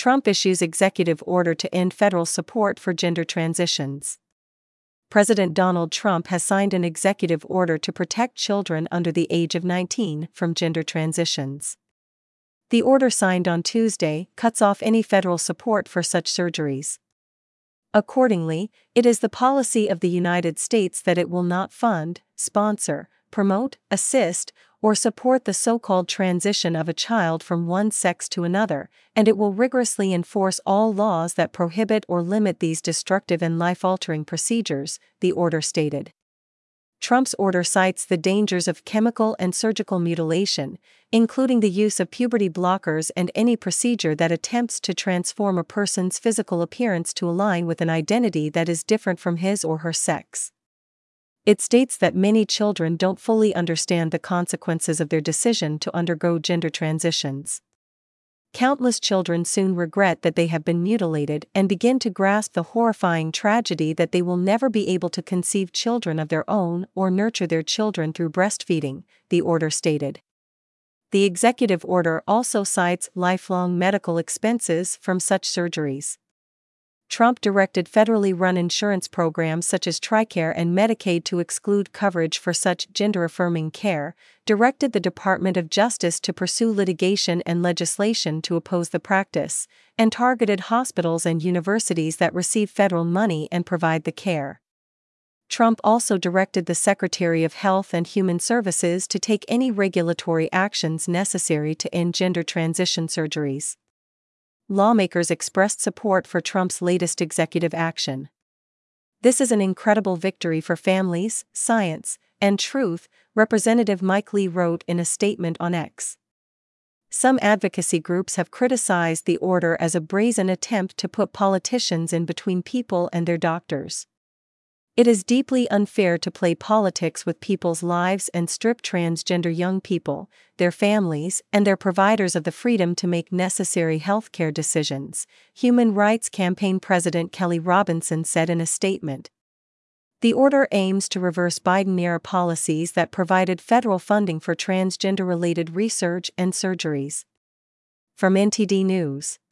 Trump issues executive order to end federal support for gender transitions. President Donald Trump has signed an executive order to protect children under the age of 19 from gender transitions. The order, signed on Tuesday, cuts off any federal support for such surgeries. Accordingly, it is the policy of the United States that it will not fund, sponsor, promote, assist, or support the so-called transition of a child from one sex to another, and it will rigorously enforce all laws that prohibit or limit these destructive and life-altering procedures, the order stated. Trump's order cites the dangers of chemical and surgical mutilation, including the use of puberty blockers and any procedure that attempts to transform a person's physical appearance to align with an identity that is different from his or her sex. It states that many children don't fully understand the consequences of their decision to undergo gender transitions. Countless children soon regret that they have been mutilated and begin to grasp the horrifying tragedy that they will never be able to conceive children of their own or nurture their children through breastfeeding, the order stated. The executive order also cites lifelong medical expenses from such surgeries. Trump directed federally run insurance programs such as TRICARE and Medicaid to exclude coverage for such gender-affirming care, directed the Department of Justice to pursue litigation and legislation to oppose the practice, and targeted hospitals and universities that receive federal money and provide the care. Trump also directed the Secretary of Health and Human Services to take any regulatory actions necessary to end gender transition surgeries. Lawmakers expressed support for Trump's latest executive action. "This is an incredible victory for families, science, and truth," Representative Mike Lee wrote in a statement on X. Some advocacy groups have criticized the order as a brazen attempt to put politicians in between people and their doctors. It is deeply unfair to play politics with people's lives and strip transgender young people, their families, and their providers of the freedom to make necessary healthcare decisions, Human Rights Campaign President Kelly Robinson said in a statement. The order aims to reverse Biden-era policies that provided federal funding for transgender-related research and surgeries. From NTD News.